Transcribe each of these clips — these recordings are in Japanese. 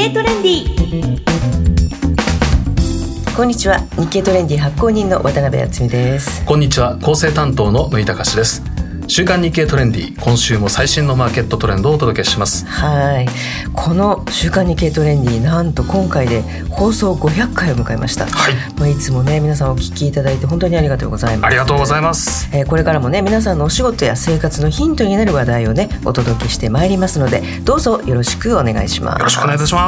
経トレンディ。 こんにちは、日経トレンディ発行人の渡辺敦美です。 こんにちは、構成担当の野井隆です。週刊日経トレンディ、今週も最新のマーケットトレンドをお届けします。 はい、この週刊日経トレンディ、なんと今回で放送500回を迎えました。はい、いつもね皆さんお聞きいただいて本当にありがとうございます。 ありがとうございます。 これからもね皆さんのお仕事や生活のヒントになる話題をねお届けしてまいりますので、どうぞよろしくお願いします。 よろしくお願いいたします。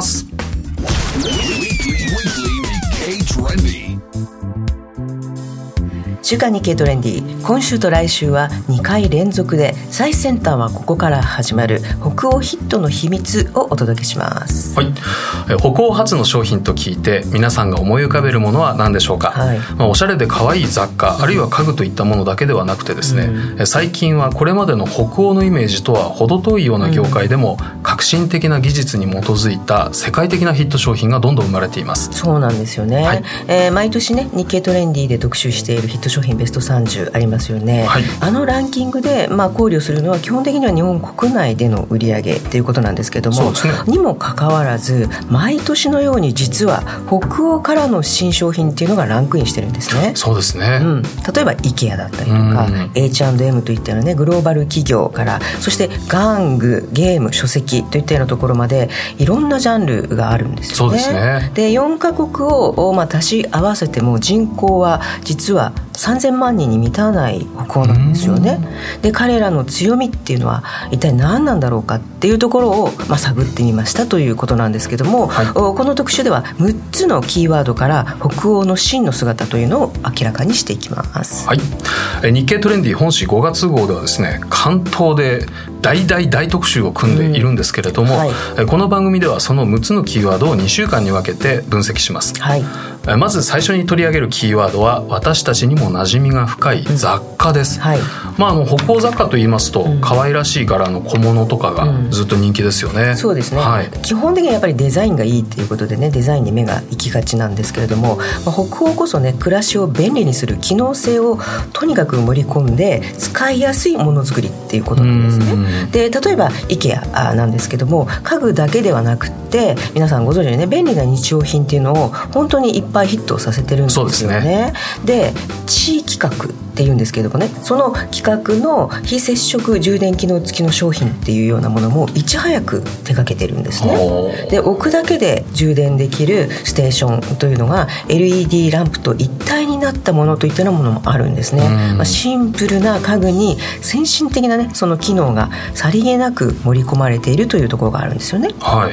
週刊日経トレンディ、今週と来週は2回連続で最先端はここから始まる北欧ヒットの秘密をお届けします。 はい、北欧発の商品と聞いて皆さんが思い浮かべるものは何でしょうか。はい、おしゃれで可愛い雑貨、あるいは家具といったものだけではなくてですね、最近はこれまでの北欧のイメージとは程遠いような業界でも革新的な技術に基づいた世界的なヒット商品がどんどん生まれています。 そうなんですよね。はい、毎年ね日経トレンディで特集しているヒット商品ベスト30ありますよね。はい、あのランキングで、考慮するのは基本的には日本国内での売り上げということなんですけども、そうですね、にもかかわらず毎年のように実は北欧からの新商品っていうのがランクインしてるんですね。 そうですね。 例えば IKEA だったりとか H&M といったようなねグローバル企業から、そして玩具、ゲーム、書籍といったようなところまでいろんなジャンルがあるんですよね。 そうですね。 で4カ国を足し合わせても人口は実は3000万人に満たない北欧なんですよね。で彼らの強みっていうのは一体何なんだろうかっていうところを、探ってみましたということなんですけども、はい、この特集では6つのキーワードから北欧の真の姿というのを明らかにしていきます。 はい、日経トレンディ本誌5月号ではですね、関東で大特集を組んでいるんですけれども、はい、この番組ではその6つのキーワードを2週間に分けて分析します。はい、まず最初に取り上げるキーワードは私たちにも馴染みが深い雑貨です。はい、北欧雑貨といいますと、可愛らしい柄の小物とかがずっと人気ですよね。 そうですね。はい、基本的にはやっぱりデザインがいいっていうことでね、デザインに目が行きがちなんですけれども、北欧こそね暮らしを便利にする機能性をとにかく盛り込んで使いやすいものづくりっていうことなんですね。で例えば IKEA なんですけども、家具だけではなくって皆さんご存知のね便利な日用品っていうのを本当にいっぱいヒットさせてるんですよね。そうですね。で地域企画っていうんですけれどもね、その企画の非接触充電機能付きの商品っていうようなものもいち早く手掛けてるんですね。で置くだけで充電できるステーションというのが LED ランプと一体になったものといったようなものもあるんですね。シンプルな家具に先進的なねその機能がさりげなく盛り込まれているというところがあるんですよね。 はい、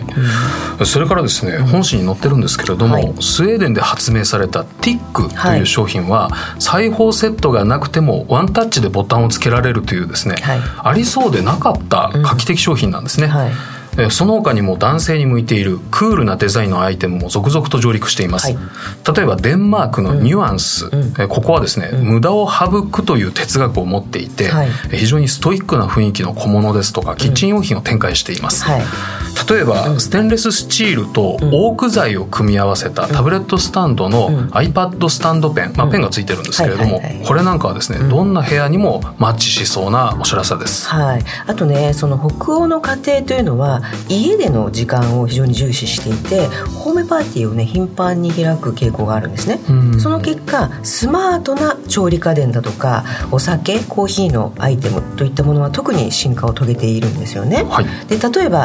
それからですね、本誌に載ってるんですけれども、はい、スウェーデンで発明されたティックという商品は、裁縫セットがなくてもワンタッチでボタンをつけられるというですね、はい、ありそうでなかった画期的商品なんですね。はい、その他にも男性に向いているクールなデザインのアイテムも続々と上陸しています。はい、例えばデンマークのニュアンス、ここはですね、無駄を省くという哲学を持っていて、はい、非常にストイックな雰囲気の小物ですとかキッチン用品を展開しています。はい、例えばステンレススチールとオーク材を組み合わせたタブレットスタンドの iPad スタンドペン、ペンがついてるんですけれども、これなんかはですね、どんな部屋にもマッチしそうなおしゃれさです。 はい、あとねその北欧の家庭というのは家での時間を非常に重視していて、ホームパーティーをね頻繁に開く傾向があるんですね。その結果スマートな調理家電だとかお酒、コーヒーのアイテムといったものは特に進化を遂げているんですよね。はい、で例えば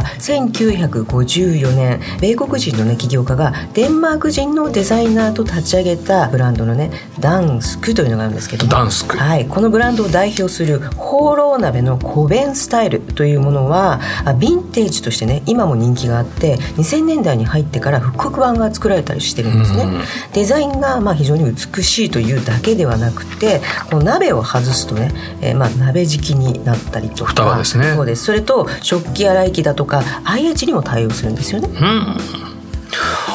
1954年米国人の、ね、起業家がデンマーク人のデザイナーと立ち上げたブランドのねダンスクというのがあるんですけども、 ダンスク、 はい、このブランドを代表するホーロー鍋の小弁スタイルというものはヴィンテージとしてね今も人気があって、2000年代に入ってから復刻版が作られたりしてるんですね。デザインが非常に美しいというだけではなくて、この鍋を外すとね、鍋敷きになったりとか、 蓋ですね。 そうです。それと食器洗い機だとか IH にも対応するんですよね。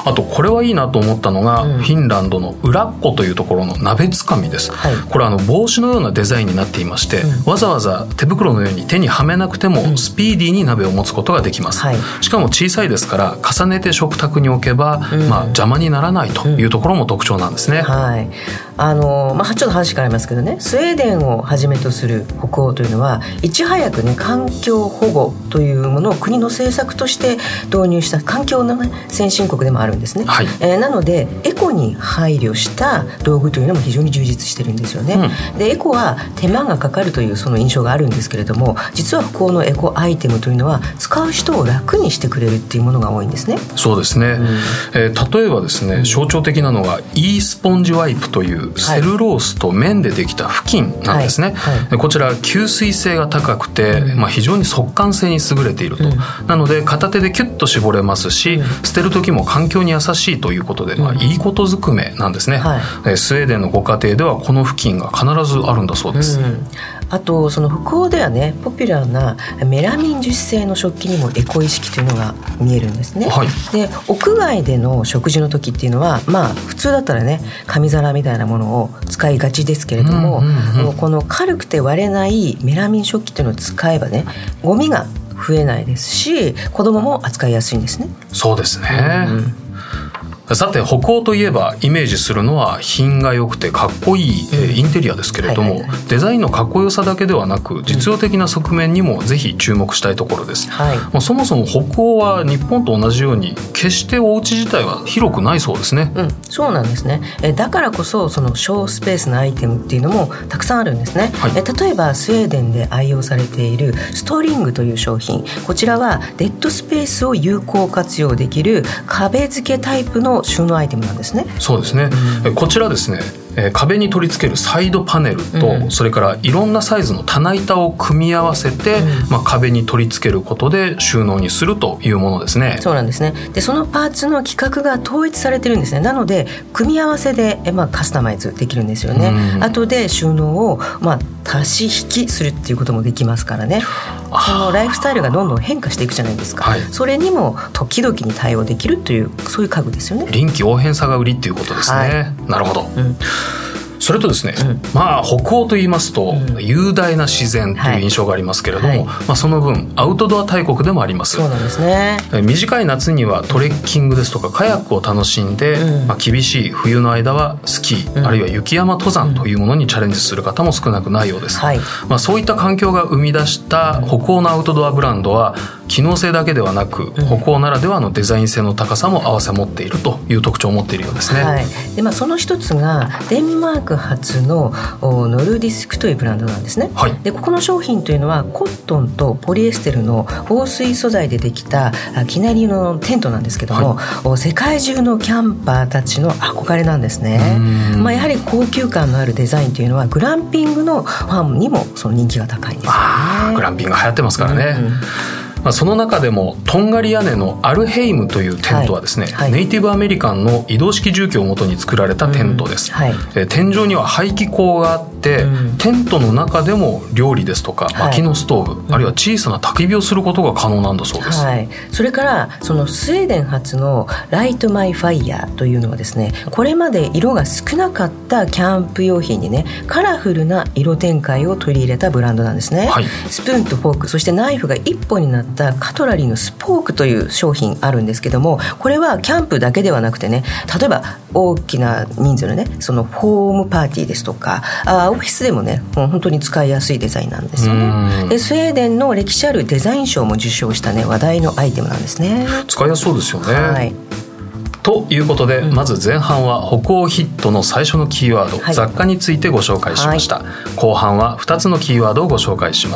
あとこれはいいなと思ったのが、フィンランドのウラッコというところの鍋つかみです、これ帽子のようなデザインになっていまして、わざわざ手袋のように手にはめなくてもスピーディーに鍋を持つことができます、しかも小さいですから重ねて食卓に置けば、邪魔にならないというところも特徴なんですね、 ちょっと話変わりますけどね、スウェーデンをはじめとする北欧というのはいち早くね、環境保護というものを国の政策として導入した環境の、先進国でもあるんですね、なのでエコに配慮した道具というのも非常に充実してるんですよね、でエコは手間がかかるというその印象があるんですけれども、実は北欧のエコアイテムというのは使う人を楽にしてくれるっていうものが多いんですね。 そうですね、例えばですね、象徴的なのが E スポンジワイプというセルロースと綿でできた布巾なんですね、こちら吸水性が高くて、非常に速乾性に優れていると、なので片手でキュッと絞れますし、捨てる時も環境に優しいということで、いいことずくめなんですね、スウェーデンのご家庭ではこの布巾が必ずあるんだそうです、 あとその北欧ではね、ポピュラーなメラミン樹脂製の食器にもエコ意識というのが見えるんですね、で屋外での食事の時っていうのは、普通だったらね、紙皿みたいなものを使いがちですけれども、この軽くて割れないメラミン食器っていうのを使えばね、ゴミが増えないですし、子供も扱いやすいんですね。 そうですね、さて北欧といえばイメージするのは品が良くてかっこいい、インテリアですけれども、デザインのかっこよさだけではなく実用的な側面にもぜひ注目したいところです、そもそも北欧は日本と同じように決してお家自体は広くないそうですね、 そうなんですね。だからこそその小スペースなアイテムっていうのもたくさんあるんですね、例えばスウェーデンで愛用されているストリングという商品、こちらはデッドスペースを有効活用できる壁付けタイプの収納アイテムなんですね。 そうですね、こちらですね、壁に取り付けるサイドパネルと、それからいろんなサイズの棚板を組み合わせて、壁に取り付けることで収納にするというものですね。 そうなんですね。でそのパーツの規格が統一されてるんですね。なので組み合わせで、カスタマイズできるんですよね。後で収納を、足し引きするっていうこともできますからね。そのライフスタイルがどんどん変化していくじゃないですか、それにも時々に対応できるという、そういう家具ですよね。 臨機応変さが売りっていうことですね、なるほど、それとですね、北欧と言いますと、雄大な自然という印象がありますけれども、その分アウトドア大国でもあります。 そうなんですね。 短い夏にはトレッキングですとかカヤックを楽しんで、厳しい冬の間はスキー、あるいは雪山登山というものにチャレンジする方も少なくないようです、そういった環境が生み出した北欧のアウトドアブランドは機能性だけではなく、北欧ならではのデザイン性の高さも併せ持っているという特徴を持っているようですね、 でその一つがデンマーク発のノルディスクというブランドなんですね、でここの商品というのはコットンとポリエステルの防水素材でできたきなりのテントなんですけども、世界中のキャンパーたちの憧れなんですね。やはり高級感のあるデザインというのはグランピングのファンにもその人気が高いんですよね。 グランピング流行ってますからね、その中でもとんがり屋根のアルヘイムというテントはですね、ネイティブアメリカンの移動式住居をもとに作られたテントです、天井には排気口があって、テントの中でも料理ですとか薪のストーブ、あるいは小さな焚き火をすることが可能なんだそうです、 それからそのスウェーデン発のライトマイファイヤーというのはですね、これまで色が少なかったキャンプ用品にね、カラフルな色展開を取り入れたブランドなんですね、スプーンとフォーク、そしてナイフが一本になったカトラリーのスポークという商品あるんですけども、これはキャンプだけではなくてね、例えば大きな人数のね、そのホームパーティーですとかオフィスでもね、もう本当に使いやすいデザインなんですよね。でスウェーデンの歴史あるデザイン賞も受賞したね、話題のアイテムなんですね。 使いやすそうですよね、ということで、まず前半は北欧ヒットの最初のキーワード、雑貨についてご紹介しました、後半は2つのキーワードをご紹介します。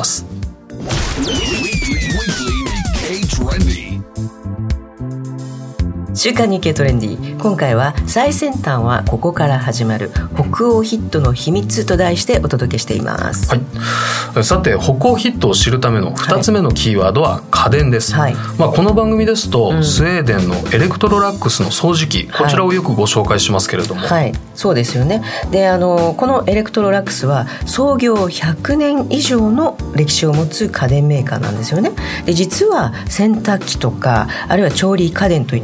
週刊日経トレンディ、今回は最先端はここから始まる北欧ヒットの秘密と題してお届けしています、さて北欧ヒットを知るための2つ目のキーワードは家電です、この番組ですと、スウェーデンのエレクトロラックスの掃除機、こちらをよくご紹介しますけれども、そうですよね。でこのエレクトロラックスは創業100年以上の歴史を持つ家電メーカーなんですよね。で実は洗濯機とかあるいは調理家電といったような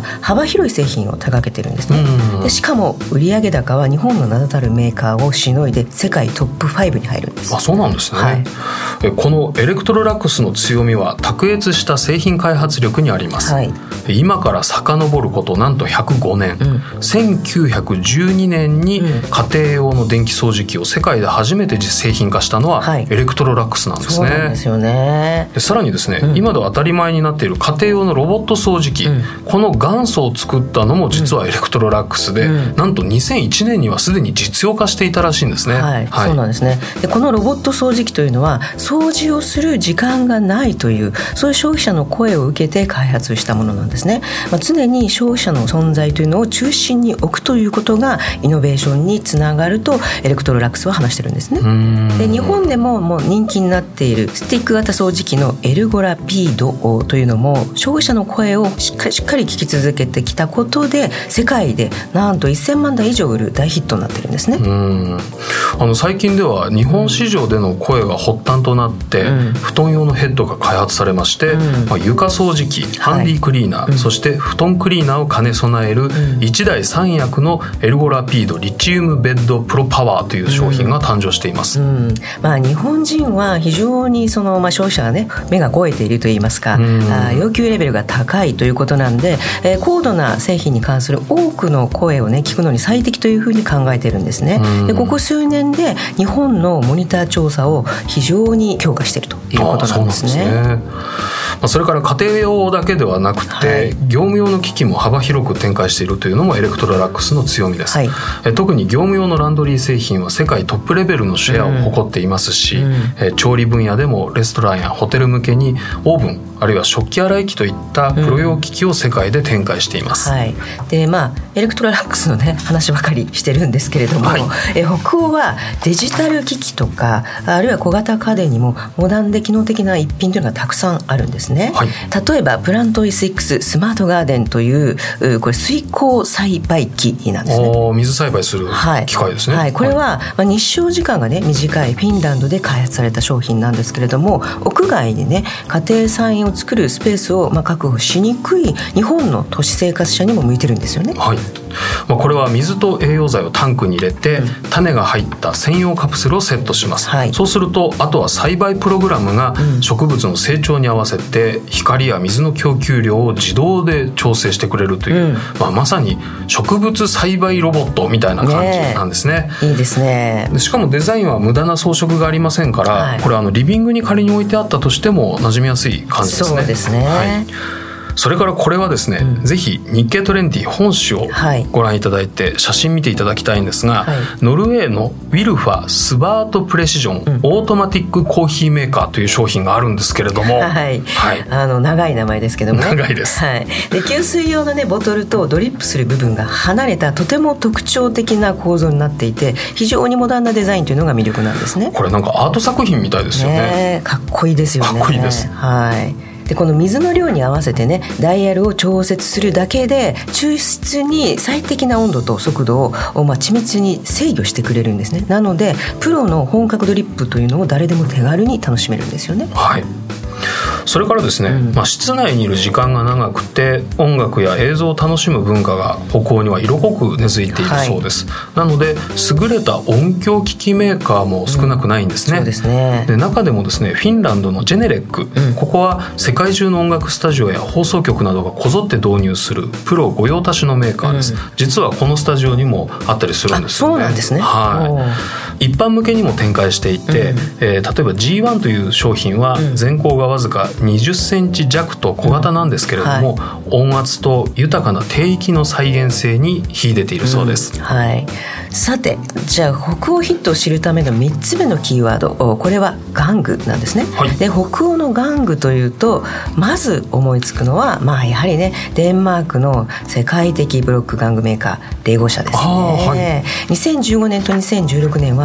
幅広い製品を手掛けてるんですね。でしかも売上高は日本の名だたるメーカーをしのいで世界トップ5に入るんです。 そうなんですね、はい、このエレクトロラックスの強みは卓越した製品開発力にあります、はい、今から遡ることなんと105年、1912年に家庭用の電気掃除機を世界で初めて製品化したのはエレクトロラックスなんですね。 そうなんですよね。 でさらにですね、今では当たり前になっている家庭用のロボット掃除機、この元祖を作ったのも実はエレクトロラックスで、なんと2001年にはすでに実用化していたらしいんですね。 はいはい、そうなんですね。でこのロボット掃除機というのは掃除をする時間がないというそういう消費者の声を受けて開発したものなんですね。常に消費者の存在というのを中心に置くということがイノベーションにつながるとエレクトロラックスは話してるんですね。で日本でももう人気になっているスティック型掃除機のエルゴラピードというのも消費者の声をしっかり聞き続けてきたことで世界でなんと1000万台以上売る大ヒットになってるんですね。 最近では日本市場での声が発端となって、布団用のヘッドが開発されまして、床掃除機、ハンディクリーナー、そして布団クリーナーを兼ね備える1台3役のエルゴラピードリチウムベッドプロパワーという商品が誕生しています。 日本人は非常に消費者がね目が肥えているといいますか、要求レベルが高いということなんで、高度な製品に関する多くの声をね聞くのに最適というふうに考えているんですね。でここ数年で日本のモニター調査を非常に強化しているということなんですね。 それから家庭用だけではなくて、業務用の機器も幅広く展開しているというのもエレクトロラックスの強みです、特に業務用のランドリー製品は世界トップレベルのシェアを誇っていますし、調理分野でもレストランやホテル向けにオーブンあるいは食器洗い機といったプロ用機器を世界で展開しています、 でエレクトロラックスのね話ばかりしてるんですけれども、北欧はデジタル機器とかあるいは小型家電にもモダンで機能的な一品というのがたくさんあるんですね、例えばプラント E6 スマートガーデンというこれ水耕栽培機なんですね。 水栽培する機械ですね、 これは、日照時間がね短いフィンランドで開発された商品なんですけれども、屋外でね家庭菜園を作るスペースを確保しにくい日本の都市生活者にも向いてるんですよね。 これは水と栄養剤をタンクに入れて、種が入った専用カプセルをセットします、そうするとあとは栽培プログラムが植物の成長に合わせて光や水の供給量を自動で調整してくれるという、まさに植物栽培ロボットみたいな感じなんですね。 いいですね。 しかもデザインは無駄な装飾がありませんから、これリビングに仮に置いてあったとしても馴染みやすい感じですね。 そうですね、 それからこれはですね、ぜひ日経トレンディ本誌をご覧いただいて写真見ていただきたいんですが、ノルウェーのウィルファスバートプレシジョン、オートマティックコーヒーメーカーという商品があるんですけれども、 長い名前ですけどもね。 長いです、 で給水用のねボトルとドリップする部分が離れたとても特徴的な構造になっていて、非常にモダンなデザインというのが魅力なんですね。 これなんかアート作品みたいですよね。 かっこいいですよね。 かっこいいです。 でこの水の量に合わせてねダイヤルを調節するだけで抽出に最適な温度と速度を緻密に制御してくれるんですね。なのでプロの本格ドリップというのを誰でも手軽に楽しめるんですよね。 それからですね、室内にいる時間が長くて音楽や映像を楽しむ文化が北欧には色濃く根付いているそうです、なので優れた音響機器メーカーも少なくないんですね、で中でもですねフィンランドのジェネレック、ここは世界中の音楽スタジオや放送局などがこぞって導入するプロ御用達のメーカーです、実はこのスタジオにもあったりするんですよね。 そうなんですね。 一般向けにも展開していて、例えば G1 という商品は全高がわずか20センチ弱と小型なんですけれども、音圧と豊かな低域の再現性に秀でているそうです、 さてじゃあ北欧ヒットを知るための3つ目のキーワード、これは玩具なんですね、で北欧の玩具というとまず思いつくのは、やはりねデンマークの世界的ブロック玩具メーカーレゴ社ですね、2015年と2016年は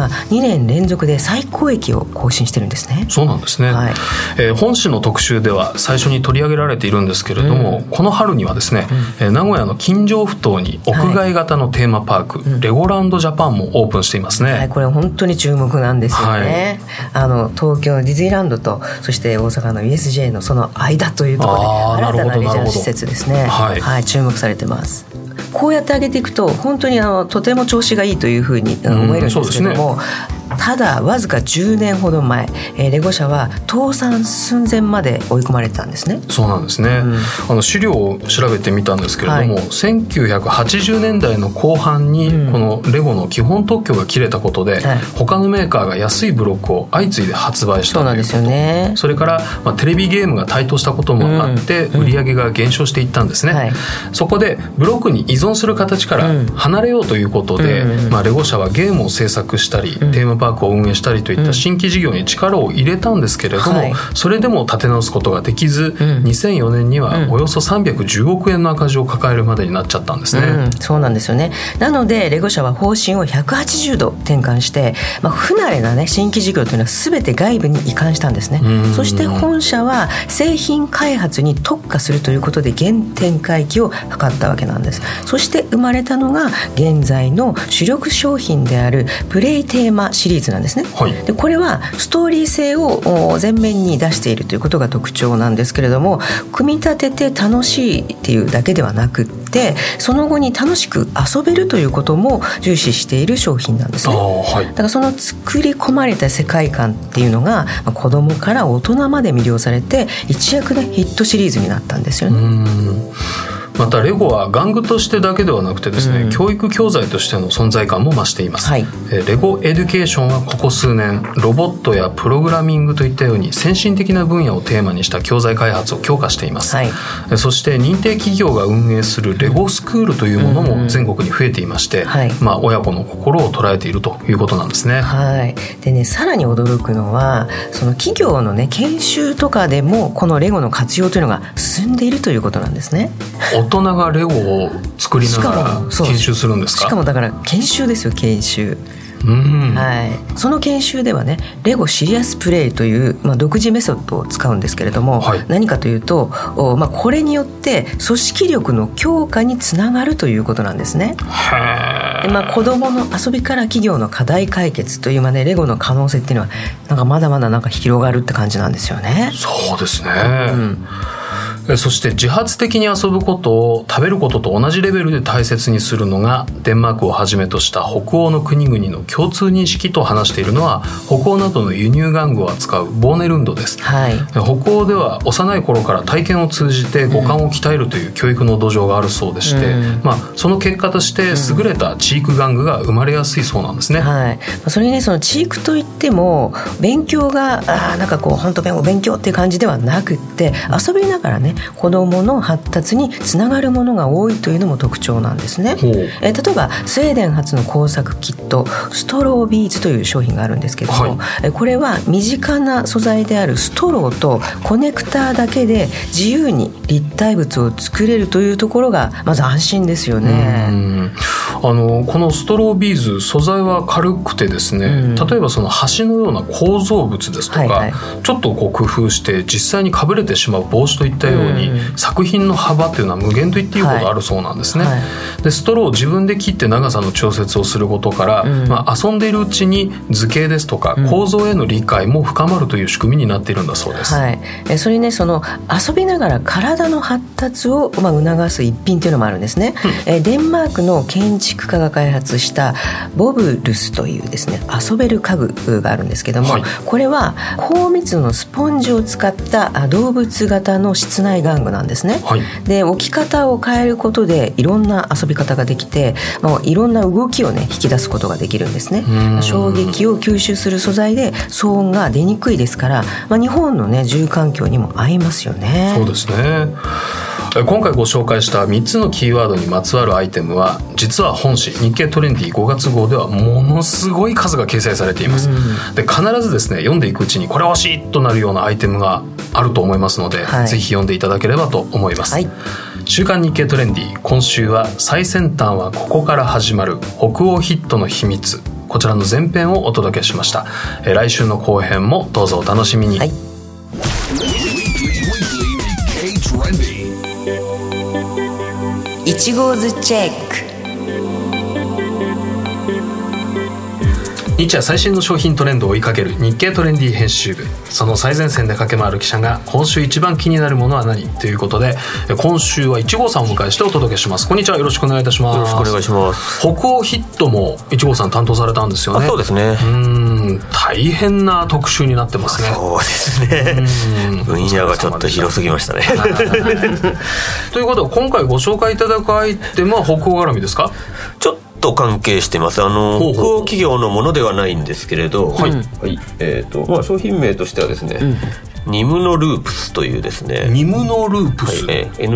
が2年連続で最高益を更新してるんですね。 そうなんですね、はい。本誌の特集では最初に取り上げられているんですけれども、この春にはですね、名古屋の金城ふ頭に屋外型のテーマパーク、レゴランドジャパンもオープンしていますね、 はい、これ本当に注目なんですよね、はい。東京のディズニーランドとそして大阪の USJ のその間というところで新たなレジャー施設ですね、はいはい、注目されてます。こうやって上げていくと本当にとても調子がいいというふうに思えるんですけども、ただわずか10年ほど前、レゴ社は倒産寸前まで追い込まれてたんですね。 そうなんですね、資料を調べてみたんですけれども、はい、1980年代の後半にこのレゴの基本特許が切れたことで、他のメーカーが安いブロックを相次いで発売したということ。そうなんですよね。それから、テレビゲームが台頭したこともあって、売り上げが減少していったんですね、はい。そこでブロックに依存する形から離れようということで、レゴ社はゲームを制作したり、テーマパークを運営したりといった新規事業に力を入れたんですけれども、はい、それでも立て直すことができず、2004年にはおよそ310億円の赤字を抱えるまでになっちゃったんですね、 そうなんですよね。なのでレゴ社は方針を180度転換して、不慣れな、新規事業というのは全て外部に移管したんですね。そして本社は製品開発に特化するということで原点回帰を図ったわけなんです。そして生まれたのが現在の主力商品であるプレイテーマシリーズなんですね、はい。でこれはストーリー性を前面に出しているということが特徴なんですけれども、組み立てて楽しいっていうだけではなくってその後に楽しく遊べるということも重視している商品なんですね、はい。だからその作り込まれた世界観っていうのが子供から大人まで魅了されて一躍ねヒットシリーズになったんですよね。 またレゴは玩具としてだけではなくてですね、教育教材としての存在感も増しています、はい。レゴエデュケーションはここ数年ロボットやプログラミングといったように先進的な分野をテーマにした教材開発を強化しています、はい。そして認定企業が運営するレゴスクールというものも全国に増えていまして、はい。親子の心を捉えているということなんですね、 はい。でね、さらに驚くのはその企業のね研修とかでもこのレゴの活用というのが進んでいるということなんですね。 大人がレゴを作りながら研修するんですか？ しかもだから研修ですよ、研修、はい。その研修ではねレゴシリアスプレイという、独自メソッドを使うんですけれども、はい、何かというと、これによって組織力の強化につながるということなんですね。で、子どもの遊びから企業の課題解決という、レゴの可能性っていうのはまだまだ広がるって感じなんですよね。 そうですね、そして自発的に遊ぶことを食べることと同じレベルで大切にするのがデンマークをはじめとした北欧の国々の共通認識と話しているのは北欧などの輸入玩具を扱うボーネルンドです、はい。北欧では幼い頃から体験を通じて五感を鍛えるという教育の土壌があるそうでして、その結果として優れた知育玩具が生まれやすいそうなんですね、 はい。それにね、その知育といっても勉強が本当勉強っていう感じではなくって遊びながらね子どもの発達につながるものが多いというのも特徴なんですね。例えばスウェーデン発の工作キットストロービーズという商品があるんですけども、はい、これは身近な素材であるストローとコネクターだけで自由に立体物を作れるというところがまず安心ですよね。 このストロービーズ素材は軽くてですね、例えばその橋のような構造物ですとか、ちょっと工夫して実際にかぶれてしまう帽子といったように、作品の幅というのは無限と言っていいほどあるそうなんですね、でストローを自分で切って長さの調節をすることから、遊んでいるうちに図形ですとか構造への理解も深まるという仕組みになっているんだそうです、 はい。それにねその遊びながら体の発達を促す一品というのもあるんですね、デンマークの建築家が開発したボブルスというですね遊べる家具があるんですけども、これは高密度のスポンジを使った動物型の室内玩具なんですね、で置き方を変えることでいろんな遊び方ができて、いろんな動きをね引き出すことができるんですね。衝撃を吸収する素材で騒音が出にくいですから、日本のね住環境にも合いますよね。 そうですね。今回ご紹介した3つのキーワードにまつわるアイテムは実は本誌日経トレンディ5月号ではものすごい数が掲載されています、で必ずですね読んでいくうちにこれ欲しいとなるようなアイテムがあると思いますので、ぜひ読んでいただければと思います、週刊日経トレンディ、今週は最先端はここから始まる北欧ヒットの秘密こちらの前編をお届けしました。来週の後編もどうぞお楽しみに。はい、 1号ズチェック。 日夜最新の商品トレンドを追いかける日経トレンディ編集部、その最前線で駆け回る記者が今週一番気になるものは何ということで、今週は1号さんをお迎えしてお届けします。こんにちは、よろしくお願いいたします。 よろしくお願いします。 北欧ヒットも1号さん担当されたんですよね。 そうですね。 大変な特集になってますね。 そうですね。分野がちょっと広すぎましたね。 ということは今回ご紹介いただくアイテムは北欧絡みですか？ ちょっと関係してます。北欧企業のものではないんですけれど、はいはい、商品名としてはですね、ニムノループスというですね、 ニムノループス、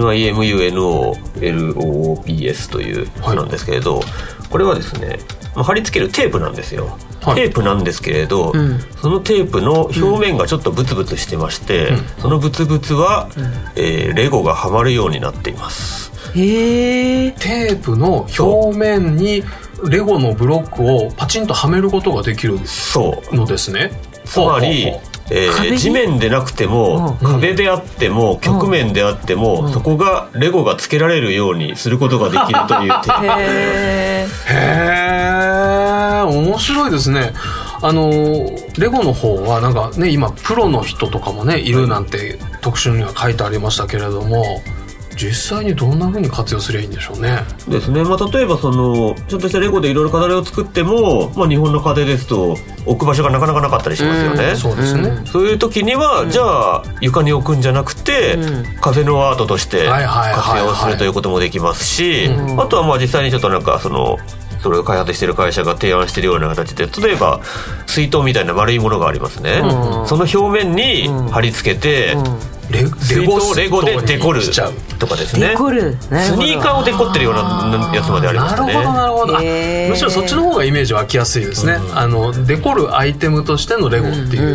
NIMUNOLOOPS というものなんですけれど、これはですね、貼り付けるテープなんですよ。テープなんですけれど、そのテープの表面がちょっとブツブツしてまして、そのブツブツは、レゴがはまるようになっています。 テープの表面にレゴのブロックをパチンとはめることができるのですね。 つまり地面でなくても、壁であっても、曲面であっても、そこがレゴがつけられるようにすることができるというテープ。 へー、面白いですね。レゴの方はなんかね、今プロの人とかもねいるなんて特集には書いてありましたけれども、実際にどんな風に活用すればいいんでしょうね。 ですね。例えばちょっとしたレゴでいろいろ飾りを作っても、日本の家庭ですと置く場所がなかなかなかったりしますよね。 そうですね。 そういう時には、じゃあ床に置くんじゃなくて、風のアートとして活用するということもできますし、あとは実際にちょっとなんかそれを開発している会社が提案しているような形で、例えば水筒みたいな丸いものがありますね。その表面に貼り付けて、レゴでデコるとかですね。スニーカーをデコってるようなやつまでありましたね。 なるほど。むしろそっちの方がイメージ湧きやすいですね。デコるアイテムとしてのレゴっていう。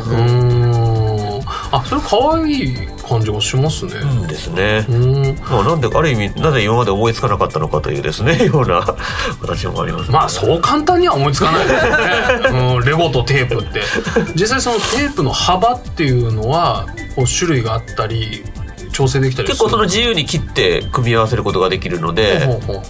それ可愛い感じがしますね。 ですね。なんである意味なぜ今まで思いつかなかったのかというですねような形もありますね。 そう簡単には思いつかないですよね。レゴとテープって実際そのテープの幅っていうのは種類があったり調整できたりする。 結構自由に切って組み合わせることができるので。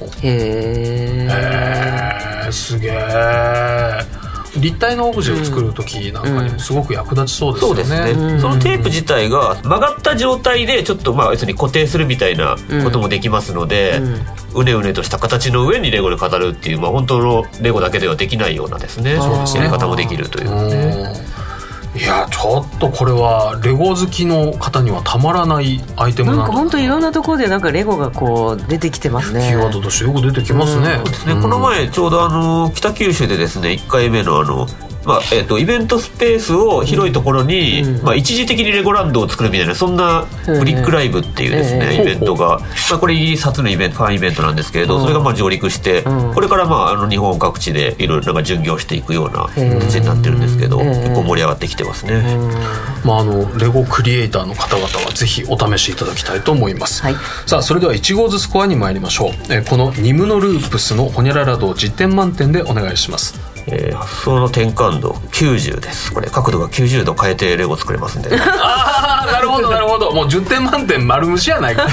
すげえ。立体のオブジェを作る時なんかにもすごく役立ちそうですよね。 そうですね。そのテープ自体が曲がった状態でちょっと別に固定するみたいなこともできますので、うねうねとした形の上にレゴで飾るっていう、本当のレゴだけではできないようなですね、やり方もできるというね。 いや、ちょっとこれはレゴ好きの方にはたまらないアイテムなんだ。 なんか本当いろんなところでなんかレゴがこう出てきてますね。 キーワードとしてよく出てきますね。 そうですね。この前ちょうど北九州でですね、1回目のイベントスペースを広いところに、一時的にレゴランドを作るみたいな、そんなブリックライブっていうですね、イベントが、これイギリス初のファンイベントなんですけれど、それが上陸して、これから日本各地でいろいろ巡業していくような形になってるんですけど、結構盛り上がってきてますね。 レゴクリエイターの方々はぜひお試しいただきたいと思います。さあ、それでは1号ずつスコアに参りましょう。このニムノループスのホニャララ度を10点満点でお願いします。 発想の転換度90です。これ角度が90度変えてレゴ作れますんで。 なるほど。もう10点満点丸虫やないか。わ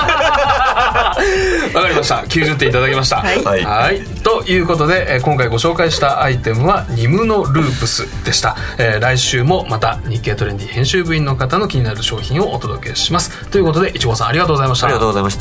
かりました。90点いただきました。はい。ということで、今回ご紹介したアイテムはニムノループスでした。来週もまた日経トレンディ編集部員の方の気になる商品をお届けします。ということで、いちごさんありがとうございました。 ありがとうございました。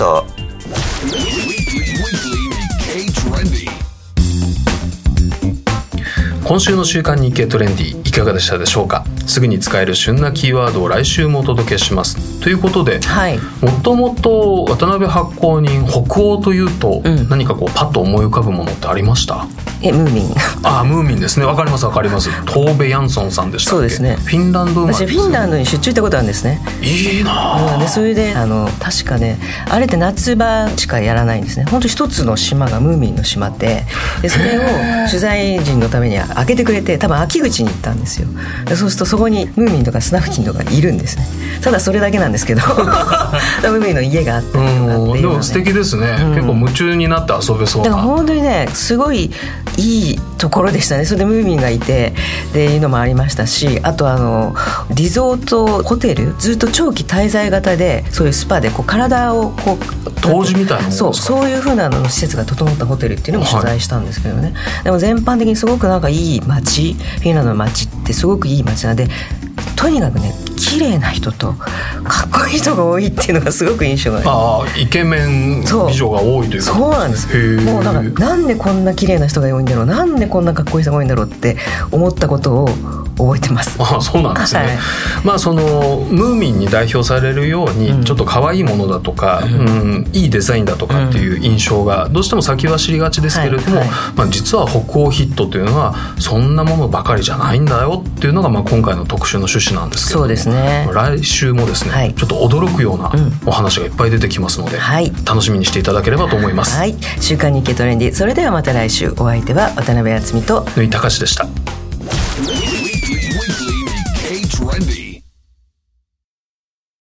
今週の週刊日経トレンディいかがでしたでしょうか。すぐに使える旬なキーワードを来週もお届けしますということで、もともと渡辺発行人北欧というと、何かパッと思い浮かぶものってありました？ ムーミン。 ムーミンですね。わかります。トーベ・ヤンソンさんでしたっけ。 そうですね。 フィンランド生まれです。 私フィンランドに出張行ったことあるんですね。 いいな。 でそれで確かね、あれって夏場しかやらないんですね。本当一つの島がムーミンの島で、それを取材陣のために開けてくれて、多分秋口に行ったんですよ。でそうするとそこにムーミンとかスナフキンとかいるんですね。ただそれだけなんですけどムーミンの家があったりとかっていうので、 でも素敵ですね。結構夢中になって遊べそうな。 だから本当にね、すごいいいところでしたね。それでムーミンがいてっていうのもありましたし、あとリゾートホテル、ずっと長期滞在型でそういうスパでこう体をこう湯治みたいなものですか。 そういう風な施設が整ったホテルっていうのも取材したんですけどね、でも全般的にすごくなんかいい街、フィンランドの街ってすごくいい街なんで、とにかくね綺麗な人とかっこいい人が多いっていうのがすごく印象があイケメン美女が多いというか。 そうなんです。もうなんでこんな綺麗な人が多いんだろう、なんでこんなかっこいい人が多いんだろうって思ったことを覚えてます。 そうなんですね、そのムーミンに代表されるように、ちょっと可愛いものだとか、いいデザインだとかっていう印象がどうしても先走りがちですけれども、実は北欧ヒットというのはそんなものばかりじゃないんだよっていうのが今回の特集の趣旨なんですけども、 そうですね、 来週もですね、ちょっと驚くようなお話がいっぱい出てきますので、楽しみにしていただければと思います。 週刊日経トレンディ、それではまた来週。お相手は渡辺敦美と縫井隆でした。 Weekly K Trendy.